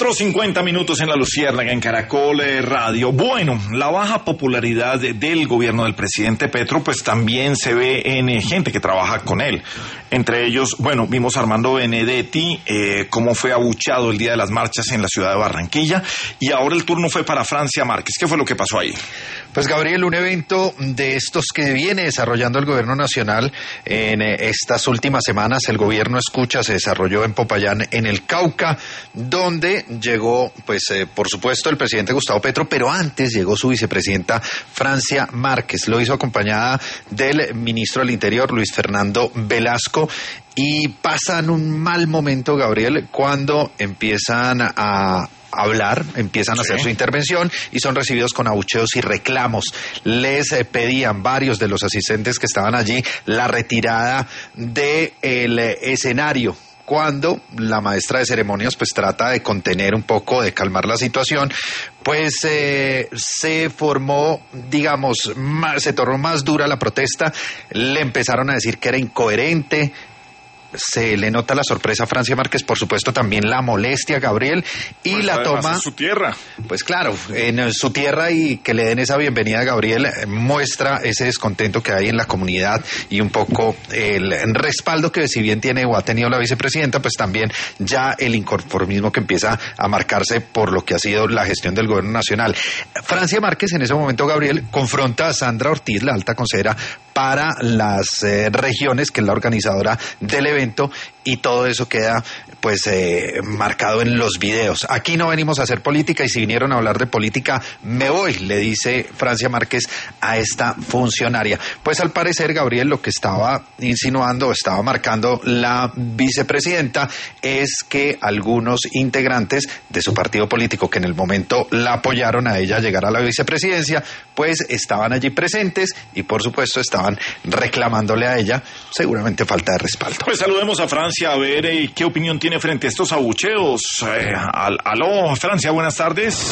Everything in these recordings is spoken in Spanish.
4:50 en la Luciérnaga, en Caracol Radio. Bueno, la baja popularidad del gobierno del presidente Petro, pues también se ve en gente que trabaja con él. Entre ellos, bueno, vimos a Armando Benedetti, cómo fue abucheado el día de las marchas en la ciudad de Barranquilla, y ahora el turno fue para Francia Márquez. ¿Qué fue lo que pasó ahí? Pues, Gabriel, un evento de estos que viene desarrollando el gobierno nacional en estas últimas semanas. El gobierno escucha se desarrolló en Popayán, en el Cauca, donde llegó, pues, por supuesto, el presidente Gustavo Petro, pero antes llegó su vicepresidenta Francia Márquez. Lo hizo acompañada del ministro del Interior, Luis Fernando Velasco, y pasan un mal momento, Gabriel, cuando empiezan a hablar, empiezan a hacer su intervención y son recibidos con abucheos y reclamos. Les pedían varios de los asistentes que estaban allí la retirada del escenario, cuando la maestra de ceremonias pues trata de contener un poco, de calmar la situación, pues se formó, digamos, se tornó más dura la protesta. Le empezaron a decir que era incoherente. Se le nota la sorpresa a Francia Márquez, por supuesto también la molestia, Gabriel, y pues la toma en su tierra. Pues claro, en su tierra, y que le den esa bienvenida, Gabriel, muestra ese descontento que hay en la comunidad y un poco el respaldo que, si bien tiene o ha tenido la vicepresidenta, pues también ya el inconformismo que empieza a marcarse por lo que ha sido la gestión del gobierno nacional. Francia Márquez en ese momento, Gabriel, confronta a Sandra Ortiz, la alta consejera para las regiones, que es la organizadora del evento, y todo eso queda pues marcado en los videos. Aquí no venimos a hacer política, y si vinieron a hablar de política, me voy, le dice Francia Márquez a esta funcionaria. Pues al parecer, Gabriel, lo que estaba insinuando, estaba marcando la vicepresidenta, es que algunos integrantes de su partido político, que en el momento la apoyaron a ella llegar a la vicepresidencia, pues estaban allí presentes y por supuesto estaban reclamándole a ella seguramente falta de respaldo. Pues saludemos a Francia, a ver qué opinión tiene frente a estos abucheos. Aló, Francia, buenas tardes.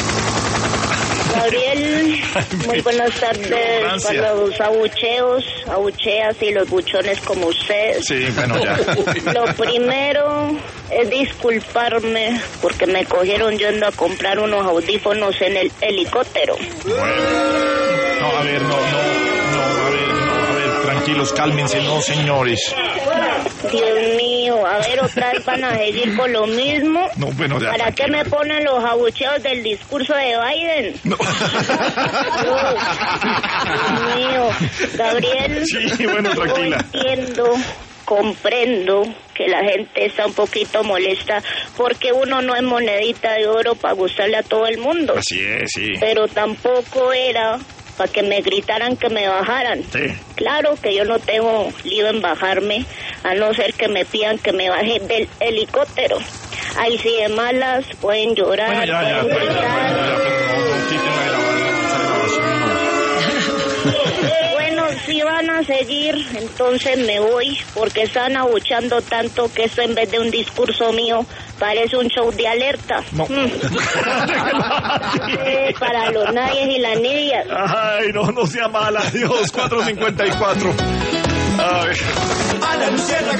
Gabriel, muy buenas tardes. Para los abucheas y los buchones como usted. Sí, bueno, ya. Lo primero es disculparme porque me cogieron yendo a comprar unos audífonos en el helicóptero. Bueno, no, a ver, tranquilos, cálmense, no, señores. Dios mío, a ver, otra vez van a seguir con lo mismo. No, bueno, ya. ¿Para qué me ponen los abucheos del discurso de Biden? No. Dios mío, Gabriel. Sí, bueno, tranquila. Comprendo que la gente está un poquito molesta porque uno no es monedita de oro para gustarle a todo el mundo. Así es, sí. Pero tampoco era para que me gritaran que me bajaran. Sí. Claro que yo no tengo lío en bajarme, a no ser que me pidan que me baje del helicóptero. Ahí sí, de malas, pueden llorar, bueno, ya, pueden gritar. Bueno, si van a seguir, entonces me voy, porque están abuchando tanto que esto, en vez de un discurso mío, parece un show de alerta. No. Para los nadies y las niñas. Ay, no sea mala. Adiós, 4:54. Ay.